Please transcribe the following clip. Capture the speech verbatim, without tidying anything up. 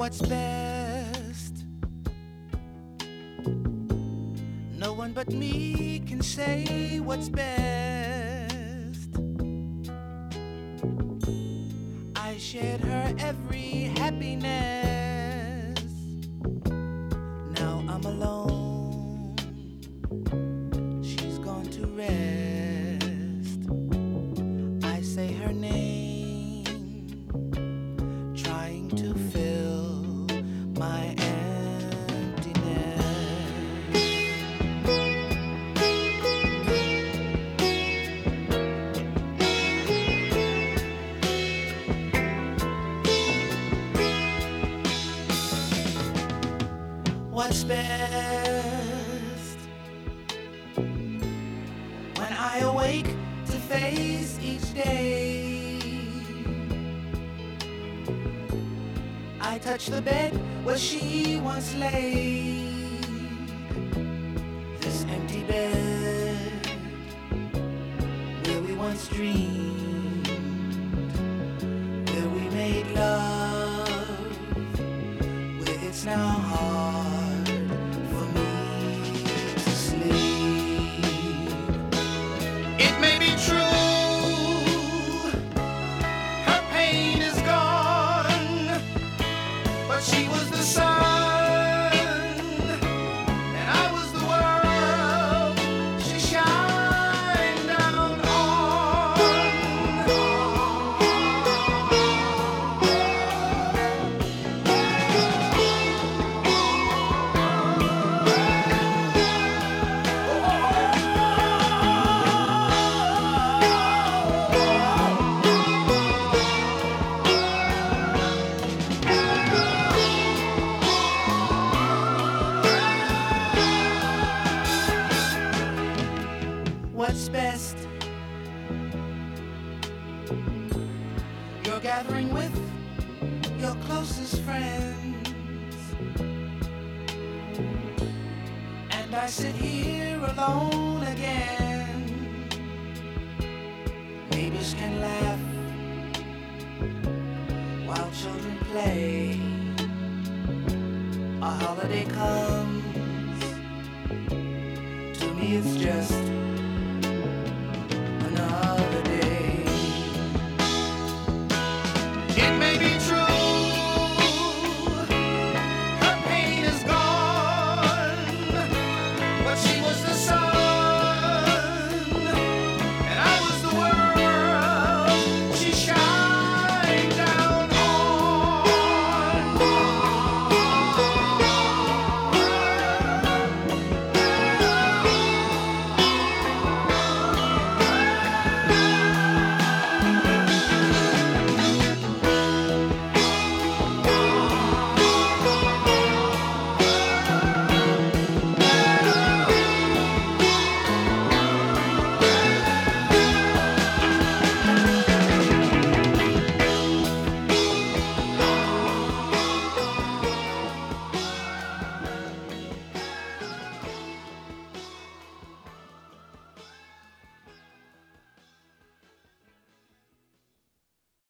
what's best. No one but me can say what's best. I shared her every happiness. Now I'm alone. She's gone to rest. I say her name, trying to fill my emptiness. What's best? When I awake to face each day, I touch the bed where she once lay. This empty bed where we once dreamed, where we made love, where it's now hard for me to sleep. It may be true, her pain is gone, but she was the sun, and I was the world she shined down on. What's best? You're gathering with your closest friends, and I sit here alone again. Neighbors can laugh while children play. A holiday comes, to me it's just